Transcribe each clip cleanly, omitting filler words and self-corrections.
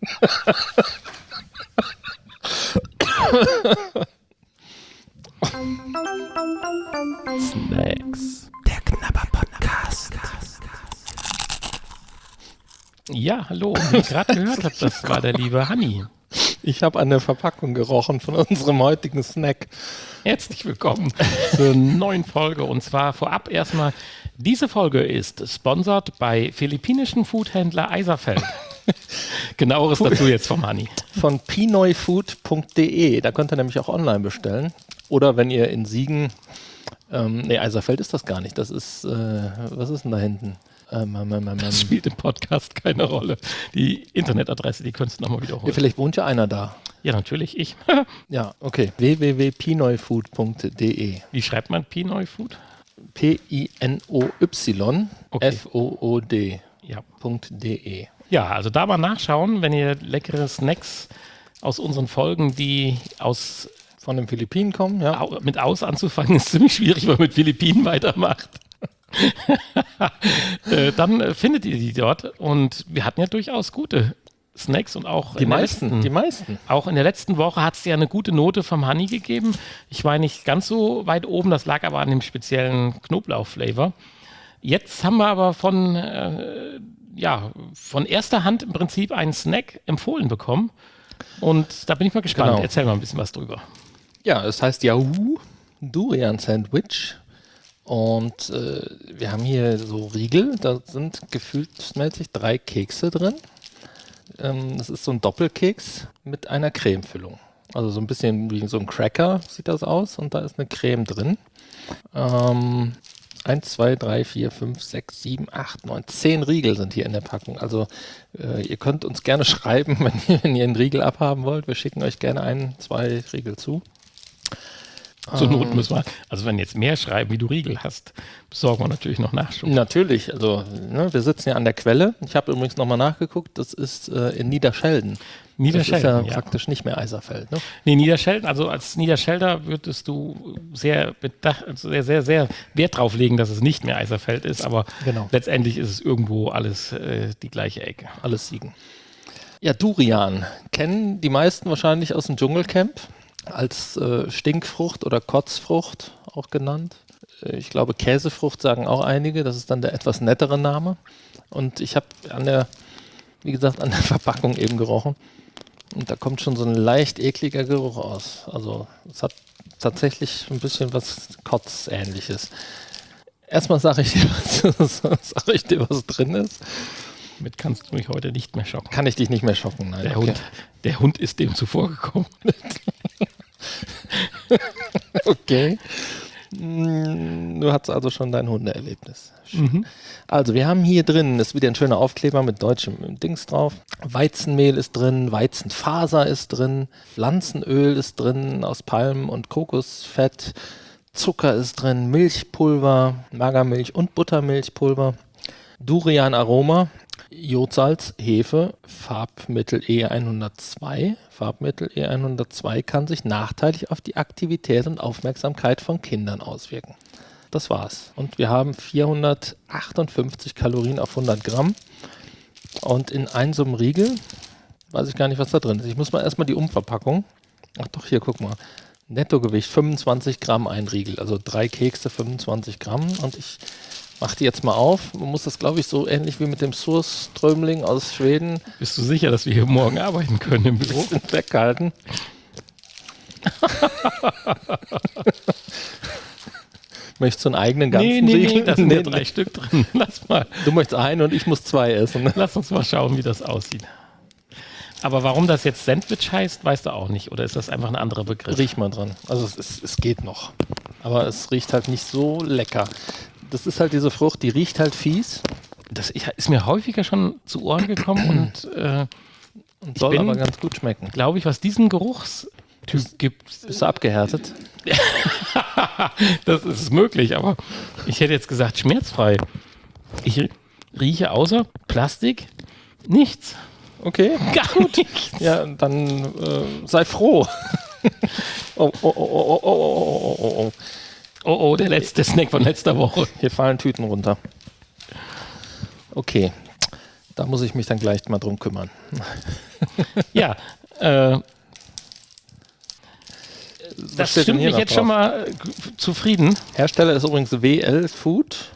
Snacks. Der Knabber-Podcast. Ja, hallo. Wie ihr gerade gehört habt, das war der liebe Hanni. Ich habe an der Verpackung gerochen von unserem heutigen Snack. Herzlich willkommen zur neuen Folge. Und zwar vorab erstmal, diese Folge ist sponsert bei philippinischen Foodhändler Eiserfeld. Genaueres dazu jetzt vom Hanni. Von pinoyfood.de. Da könnt ihr nämlich auch online bestellen. Oder wenn ihr in Siegen, Eiserfeld ist das gar nicht. Das ist, was ist denn da hinten? Das spielt im Podcast keine Rolle. Die Internetadresse, die könntest du nochmal wiederholen. Ja, vielleicht wohnt ja einer da. Ja, natürlich, ich. Ja, okay. www.pinoyfood.de. Wie schreibt man Pinoy-Food? Pinoy-Food.de. Ja. .de. Ja, also da mal nachschauen, wenn ihr leckere Snacks aus unseren Folgen, die von den Philippinen kommen, ja. Mit aus anzufangen, ist ziemlich schwierig, wenn man mit Philippinen weitermacht. Dann findet ihr die dort und wir hatten ja durchaus gute Snacks und auch die meisten. Auch in der letzten Woche hat es ja eine gute Note vom Hanni gegeben. Ich war nicht ganz so weit oben, das lag aber an dem speziellen Knoblauch-Flavor. Jetzt haben wir aber von erster Hand im Prinzip einen Snack empfohlen bekommen und da bin ich mal gespannt. Genau. Erzähl mal ein bisschen was drüber. Ja, es heißt Yahoo Durian Sandwich. Und wir haben hier so Riegel, da sind gefühlsmäßig 3 Kekse drin. Das ist so ein Doppelkeks mit einer Cremefüllung. Also so ein bisschen wie so ein Cracker sieht das aus und da ist eine Creme drin. 1, 2, 3, 4, 5, 6, 7, 8, 9, 10 Riegel sind hier in der Packung. Also ihr könnt uns gerne schreiben, wenn ihr einen Riegel abhaben wollt. Wir schicken euch gerne 1, 2 Riegel zu. Zur Not müssen wir, also wenn jetzt mehr schreiben, wie du Riegel hast, besorgen wir natürlich noch Nachschub. Natürlich, also wir sitzen ja an der Quelle. Ich habe übrigens nochmal nachgeguckt, das ist in Niederschelden. Das ist ja praktisch nicht mehr Eiserfeld. Ne? Nee, Niederschelden, also als Niederschelder würdest du sehr Wert drauf legen, dass es nicht mehr Eiserfeld ist, aber letztendlich ist es irgendwo alles die gleiche Ecke. Alles Siegen. Ja, Durian kennen die meisten wahrscheinlich aus dem Dschungelcamp. Als Stinkfrucht oder Kotzfrucht auch genannt. Ich glaube, Käsefrucht sagen auch einige. Das ist dann der etwas nettere Name. Und ich habe an der Verpackung eben gerochen. Und da kommt schon so ein leicht ekliger Geruch aus. Also es hat tatsächlich ein bisschen was Kotzähnliches. Erstmal sage ich dir, was drin ist. Damit kannst du mich heute nicht mehr schocken. Kann ich dich nicht mehr schocken, nein. Der Hund ist dem zuvorgekommen. Okay. Du hattest also schon dein Hundeerlebnis. Also wir haben hier drin, ist wieder ein schöner Aufkleber mit deutschem Dings drauf. Weizenmehl ist drin, Weizenfaser ist drin, Pflanzenöl ist drin aus Palm- und Kokosfett, Zucker ist drin, Milchpulver, Magermilch und Buttermilchpulver, Durian-Aroma, Jodsalz, Hefe, Farbmittel E102. Farbmittel E102 kann sich nachteilig auf die Aktivität und Aufmerksamkeit von Kindern auswirken. Das war's. Und wir haben 458 Kalorien auf 100 Gramm. Und in einem so einem Riegel, weiß ich gar nicht, was da drin ist. Ich muss mal erstmal die Umverpackung. Ach doch, hier, guck mal. Nettogewicht 25 Gramm ein Riegel. Also 3 Kekse, 25 Gramm. Und ich mach die jetzt mal auf. Man muss das, glaube ich, so ähnlich wie mit dem Surströmling aus Schweden. Bist du sicher, dass wir hier morgen arbeiten können im Büro? Weghalten. Möchtest du einen eigenen ganzen Riegel? Nee, da sind ja 3 Stück drin. Lass mal. Du möchtest einen und ich muss 2 essen. Lass uns mal schauen, wie das aussieht. Aber warum das jetzt Sandwich heißt, weißt du auch nicht. Oder ist das einfach ein anderer Begriff? Riech mal dran. Also es geht noch. Aber es riecht halt nicht so lecker. Das ist halt diese Frucht, die riecht halt fies. Das ist mir häufiger schon zu Ohren gekommen und soll aber ganz gut schmecken. Glaube ich, was diesen Geruchstyp gibt. Bist du abgehärtet? Das ist möglich, aber ich hätte jetzt gesagt schmerzfrei. Ich rieche außer Plastik nichts. Okay, gar gut. Nichts. Ja, dann sei froh. Oh, der letzte Snack von letzter Woche. Hier fallen Tüten runter. Okay. Da muss ich mich dann gleich mal drum kümmern. Ja, das stimmt mich jetzt schon mal zufrieden. Hersteller ist übrigens WL Food.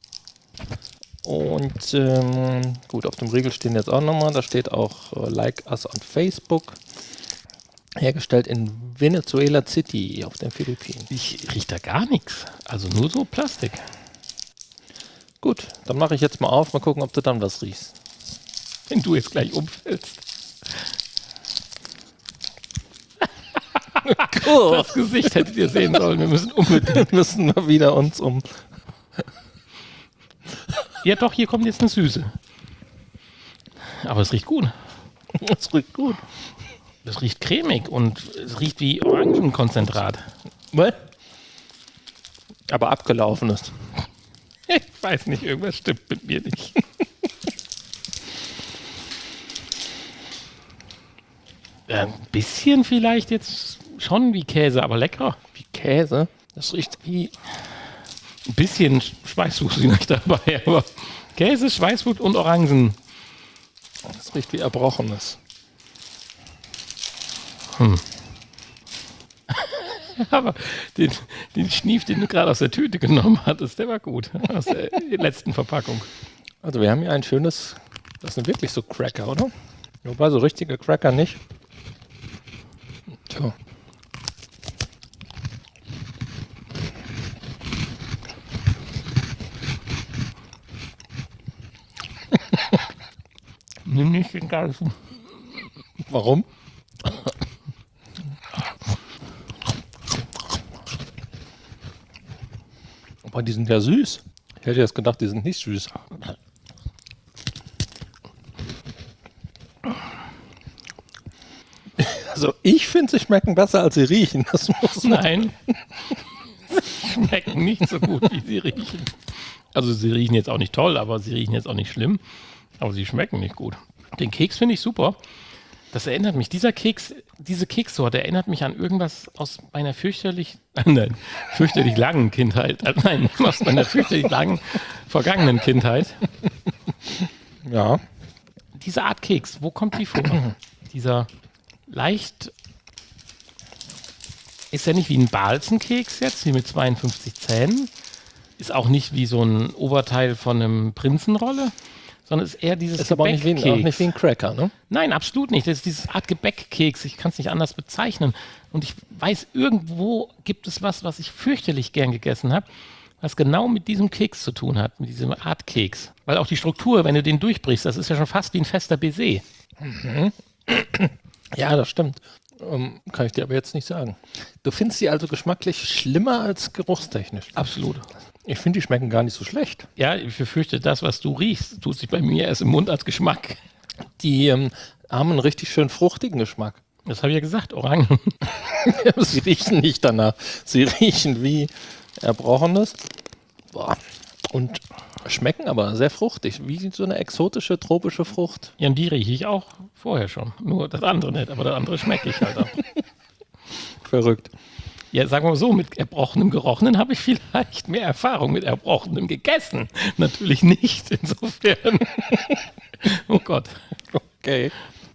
Und gut, auf dem Riegel stehen jetzt auch nochmal, da steht auch Like Us on Facebook. Hergestellt in Venezuela City auf den Philippinen. Ich rieche da gar nichts. Also nur so Plastik. Gut, dann mache ich jetzt mal auf, mal gucken, ob du dann was riechst. Wenn du jetzt gleich umfällst. Cool. Das Gesicht hättet ihr sehen sollen. Wir müssen unbedingt. Müssen wir wieder uns Ja doch, hier kommt jetzt eine Süße. Aber es riecht gut. Es riecht gut. Es riecht cremig und es riecht wie Orangenkonzentrat. Was? Aber abgelaufenes. Ich weiß nicht, irgendwas stimmt mit mir nicht. Ein bisschen vielleicht jetzt schon wie Käse, aber lecker. Wie Käse? Das riecht wie... Ein bisschen Schweißfuß nicht dabei, aber Käse, Schweißfuß und Orangen. Das riecht wie Erbrochenes. Aber den Schnief, den du gerade aus der Tüte genommen hattest, der war gut. Aus der letzten Verpackung. Also wir haben hier ein schönes... Das sind wirklich so Cracker, oder? Wobei so richtige Cracker nicht. Tja. Nimm nicht den ganzen. Warum? Aber die sind ja süß. Ich hätte jetzt gedacht, die sind nicht süß. Also ich finde, sie schmecken besser, als sie riechen. Das muss man. Nein. Sie schmecken nicht so gut, wie sie riechen. Also sie riechen jetzt auch nicht toll, aber sie riechen jetzt auch nicht schlimm. Aber sie schmecken nicht gut. Den Keks finde ich super. Das erinnert mich, diese Kekssorte erinnert mich an irgendwas aus meiner fürchterlich langen Kindheit. Nein, aus meiner fürchterlich langen, vergangenen Kindheit. Ja. Diese Art Keks, wo kommt die vor? Dieser leicht, ist ja nicht wie ein Balzenkeks jetzt, wie mit 52 Zähnen. Ist auch nicht wie so ein Oberteil von einem Prinzenrolle, sondern ist eher dieses Ist aber auch nicht wie ein Cracker, ne? Nein, absolut nicht. Das ist dieses Art Gebäckkeks. Ich kann es nicht anders bezeichnen. Und ich weiß, irgendwo gibt es was ich fürchterlich gern gegessen habe, was genau mit diesem Keks zu tun hat, mit diesem Art Keks. Weil auch die Struktur, wenn du den durchbrichst, das ist ja schon fast wie ein fester Baiser. Mhm. Ja, das stimmt. Kann ich dir aber jetzt nicht sagen. Du findest die also geschmacklich schlimmer als geruchstechnisch? Absolut. Ich finde, die schmecken gar nicht so schlecht. Ja, ich befürchte, das, was du riechst, tut sich bei mir erst im Mund als Geschmack. Die haben einen richtig schön fruchtigen Geschmack. Das habe ich ja gesagt, Orangen. Sie riechen nicht danach. Sie riechen wie Erbrochenes. Boah. Und schmecken aber sehr fruchtig, wie so eine exotische tropische Frucht. Ja, und die rieche ich auch vorher schon. Nur das andere nicht, aber das andere schmecke ich halt auch. Verrückt. Ja, sagen wir mal so, mit Erbrochenem gerochenen habe ich vielleicht mehr Erfahrung, mit Erbrochenem gegessen. Natürlich nicht, insofern. Oh Gott. Okay.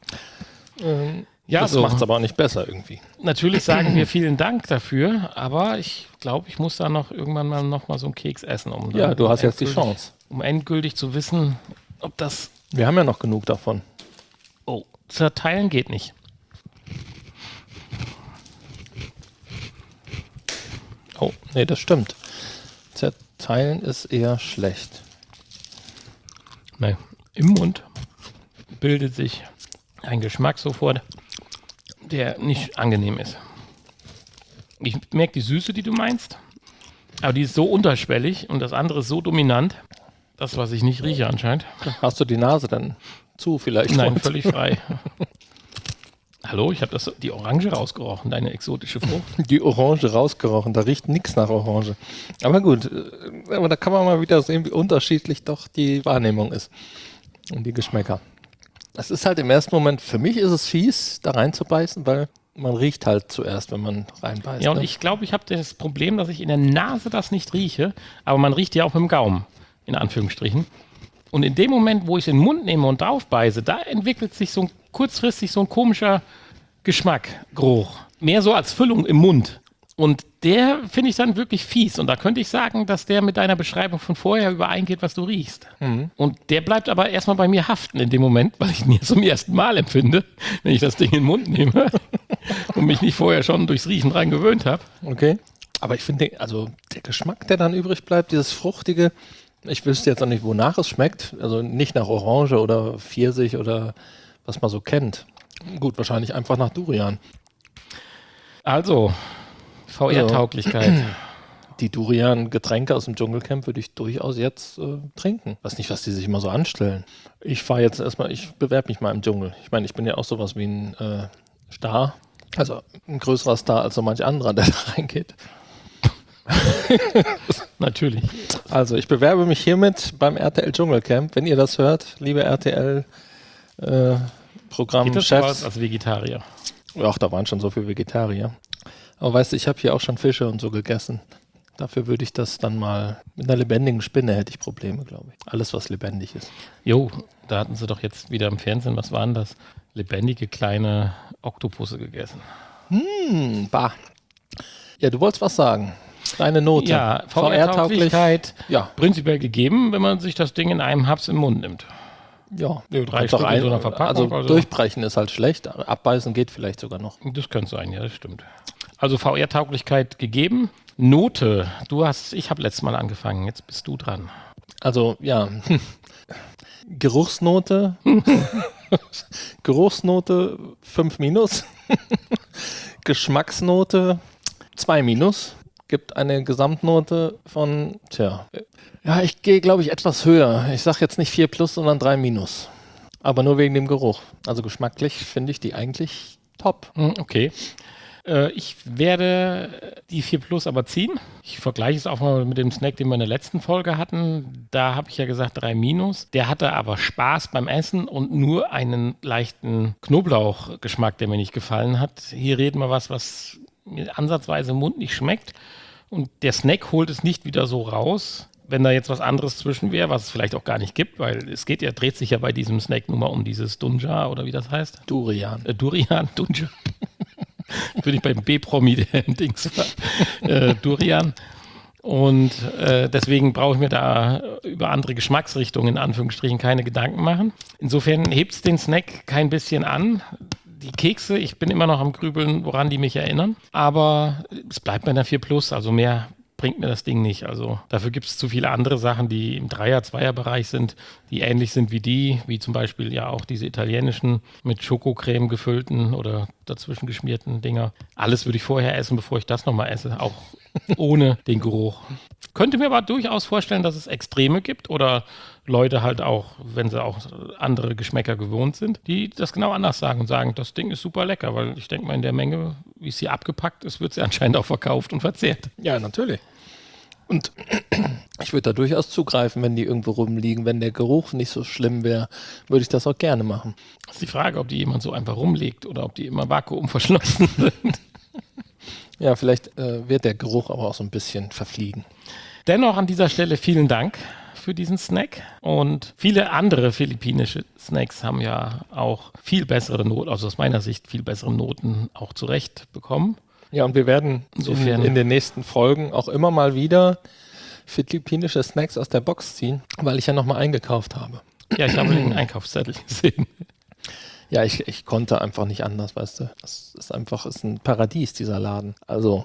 Ja, das so. macht es aber auch nicht besser irgendwie. Natürlich sagen wir vielen Dank dafür, aber ich glaube, ich muss da noch irgendwann mal noch mal so einen Keks essen. Ja, du hast jetzt die Chance. Um endgültig zu wissen, ob das... Wir haben ja noch genug davon. Oh, zerteilen geht nicht. Oh, nee, das stimmt. Zerteilen ist eher schlecht. Nein, im Mund bildet sich ein Geschmack sofort, der nicht angenehm ist. Ich merke die Süße, die du meinst, aber die ist so unterschwellig und das andere ist so dominant, das, was ich nicht rieche anscheinend. Hast du die Nase dann zu vielleicht? Nein, völlig frei. Hallo, ich habe die Orange rausgerochen, deine exotische Frucht. Die Orange rausgerochen, da riecht nichts nach Orange. Aber gut, aber da kann man mal wieder sehen, wie unterschiedlich doch die Wahrnehmung ist und die Geschmäcker. Es ist halt im ersten Moment, für mich ist es fies, da reinzubeißen, weil man riecht halt zuerst, wenn man reinbeißt. Ja, und ne? ich glaube, ich habe das Problem, dass ich in der Nase das nicht rieche, aber man riecht ja auch mit dem Gaumen, in Anführungsstrichen. Und in dem Moment, wo ich es in den Mund nehme und drauf beiße, da entwickelt sich kurzfristig so ein komischer Geschmack, Geruch. Mehr so als Füllung im Mund. Und der finde ich dann wirklich fies. Und da könnte ich sagen, dass der mit deiner Beschreibung von vorher übereingeht, was du riechst. Und der bleibt aber erstmal bei mir haften in dem Moment, weil ich ihn jetzt zum ersten Mal empfinde, wenn ich das Ding in den Mund nehme und mich nicht vorher schon durchs Riechen dran gewöhnt habe. Okay. Aber ich finde, also der Geschmack, der dann übrig bleibt, dieses Fruchtige, ich wüsste jetzt auch nicht, wonach es schmeckt. Also nicht nach Orange oder Pfirsich oder was man so kennt. Gut, wahrscheinlich einfach nach Durian. Also, VR-Tauglichkeit. Die Durian-Getränke aus dem Dschungelcamp würde ich durchaus jetzt trinken. Weiß nicht, was die sich immer so anstellen. Ich bewerbe mich mal im Dschungel. Ich meine, ich bin ja auch sowas wie ein Star. Also ein größerer Star als so manch anderer, der da reingeht. Natürlich. Also ich bewerbe mich hiermit beim RTL Dschungelcamp. Wenn ihr das hört, liebe RTL Programmchefs. Als Vegetarier. Ach, da waren schon so viele Vegetarier. Aber weißt du, ich habe hier auch schon Fische und so gegessen. Dafür würde ich das dann mal, mit einer lebendigen Spinne hätte ich Probleme, glaube ich. Alles, was lebendig ist. Jo, da hatten sie doch jetzt wieder im Fernsehen, was waren das? Lebendige kleine Oktopusse gegessen. Bah. Ja, du wolltest was sagen. Deine Note. Ja, VR-Tauglichkeit prinzipiell gegeben, wenn man sich das Ding in einem Haps im Mund nimmt. Ja, 3 Stück in so einer Verpackung. Also durchbrechen ist halt schlecht, abbeißen geht vielleicht sogar noch. Das könnte sein, ja, das stimmt. Also VR-Tauglichkeit gegeben. Note, ich habe letztes Mal angefangen, jetzt bist du dran. Also, ja, Geruchsnote 5-, Geschmacksnote 2-, gibt eine Gesamtnote von, ja, ich gehe, glaube ich, etwas höher. Ich sage jetzt nicht 4+, sondern 3-. Aber nur wegen dem Geruch. Also geschmacklich finde ich die eigentlich top. Okay. Ich werde die 4+ aber ziehen. Ich vergleiche es auch mal mit dem Snack, den wir in der letzten Folge hatten. Da habe ich ja gesagt 3-. Der hatte aber Spaß beim Essen und nur einen leichten Knoblauchgeschmack, der mir nicht gefallen hat. Hier reden wir was mir ansatzweise im Mund nicht schmeckt. Und der Snack holt es nicht wieder so raus. Wenn da jetzt was anderes zwischen wäre, was es vielleicht auch gar nicht gibt, weil dreht sich ja bei diesem Snack nur mal um dieses Dunja oder wie das heißt. Durian, Dunja. Bin ich beim B-Promi, der im Dings war. Durian. Und deswegen brauche ich mir da über andere Geschmacksrichtungen in Anführungsstrichen keine Gedanken machen. Insofern hebt es den Snack kein bisschen an. Die Kekse, ich bin immer noch am Grübeln, woran die mich erinnern. Aber es bleibt bei einer 4+, also mehr bringt mir das Ding nicht. Also dafür gibt es zu viele andere Sachen, die im 3er-, 2er-Bereich sind, die ähnlich sind wie zum Beispiel ja auch diese italienischen mit Schokocreme gefüllten oder dazwischen geschmierten Dinger. Alles würde ich vorher essen, bevor ich das nochmal esse, auch ohne den Geruch. Könnte mir aber durchaus vorstellen, dass es Extreme gibt oder Leute halt auch, wenn sie auch andere Geschmäcker gewohnt sind, die das genau anders sagen und sagen, das Ding ist super lecker, weil ich denke mal in der Menge, wie es hier abgepackt ist, wird sie anscheinend auch verkauft und verzehrt. Ja, natürlich. Und ich würde da durchaus zugreifen, wenn die irgendwo rumliegen. Wenn der Geruch nicht so schlimm wäre, würde ich das auch gerne machen. Das ist die Frage, ob die jemand so einfach rumlegt oder ob die immer vakuumverschlossen sind. Ja, vielleicht wird der Geruch aber auch so ein bisschen verfliegen. Dennoch an dieser Stelle vielen Dank für diesen Snack. Und viele andere philippinische Snacks haben ja auch viel bessere Noten, also aus meiner Sicht viel bessere Noten auch zurecht bekommen. Ja, und wir werden in den nächsten Folgen auch immer mal wieder philippinische Snacks aus der Box ziehen, weil ich ja nochmal eingekauft habe. Ja, ich habe den Einkaufszettel gesehen. Ja, ich konnte einfach nicht anders, weißt du. Es ist ein Paradies, dieser Laden. Also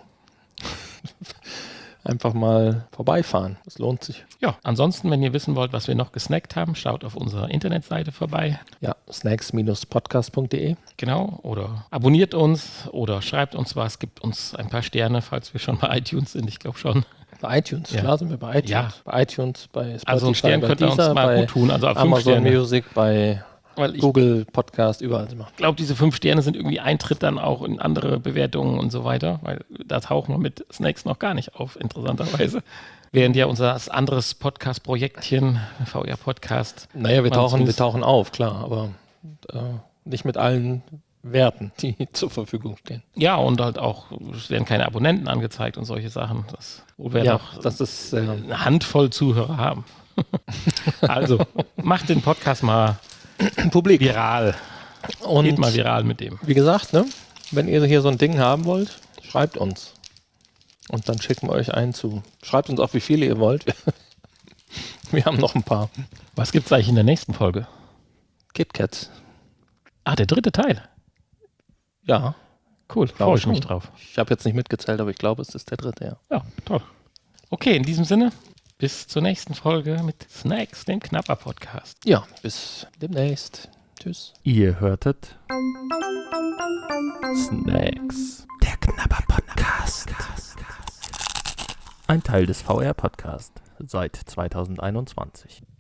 einfach mal vorbeifahren. Das lohnt sich. Ja, ansonsten, wenn ihr wissen wollt, was wir noch gesnackt haben, schaut auf unserer Internetseite vorbei. Ja, snacks-podcast.de. Genau, oder abonniert uns oder schreibt uns was, gibt uns ein paar Sterne, falls wir schon bei iTunes sind, ich glaube schon. Bei iTunes, ja. Klar sind wir bei iTunes. Ja. Bei iTunes, bei Spotify, also einen Stern könnt ihr uns mal bei gut tun, also auf Amazon 5 Sterne. Music, bei Google Podcast, überall sind wir. Ich glaube, diese 5 Sterne sind irgendwie Eintritt dann auch in andere Bewertungen und so weiter, weil da tauchen wir mit Snacks noch gar nicht auf, interessanterweise. Während ja unser anderes Podcast-Projektchen, VR-Podcast. Naja, wir tauchen auf, klar, aber nicht mit allen Werten, die zur Verfügung stehen. Ja, und halt auch, es werden keine Abonnenten angezeigt und solche Sachen, wo wir ja, das ist, eine Handvoll Zuhörer haben. Also, macht den Podcast mal Publik. viral. Und Geht mal viral mit dem. wie gesagt, ne, wenn ihr hier so ein Ding haben wollt, schreibt uns. Und dann schicken wir euch einen zu. Schreibt uns auch, wie viele ihr wollt. Wir haben noch ein paar. Was gibt's eigentlich in der nächsten Folge? KitKats. Ah, der 3. Teil. Ja, Cool, freue ich mich schon. drauf. Ich habe jetzt nicht mitgezählt, aber ich glaube, es ist der 3. Ja. Ja, toll. Okay, in diesem Sinne, bis zur nächsten Folge mit Snacks, dem Knapper-Podcast. Ja, bis demnächst. Tschüss. Ihr hörtet Snacks, der Knapper-Podcast. Ein Teil des VR-Podcast seit 2021.